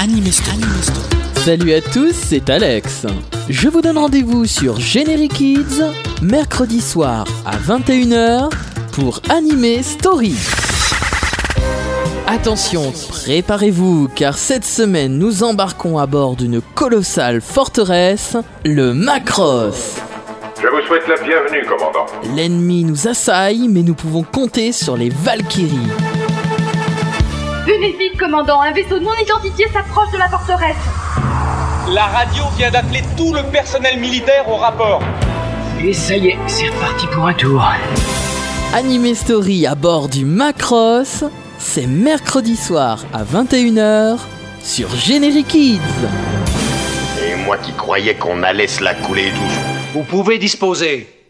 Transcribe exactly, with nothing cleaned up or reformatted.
Anime Story. Salut à tous, c'est Alex. Je vous donne rendez-vous sur Generic Kids, mercredi soir à vingt et une heures pour Anime Story. Attention, préparez-vous, car cette semaine nous embarquons à bord d'une colossale forteresse, le Macross. Je vous souhaite la bienvenue, commandant. L'ennemi nous assaille, mais nous pouvons compter sur les Valkyries. Venez vite, commandant, un vaisseau non identifié s'approche de la forteresse. La radio vient d'appeler tout le personnel militaire au rapport. Et ça y est, c'est reparti pour un tour. Anime Story à bord du Macross, c'est mercredi soir à vingt et une heures sur Generic Kids. Et moi qui croyais qu'on allait se la couler douce. Vous pouvez disposer.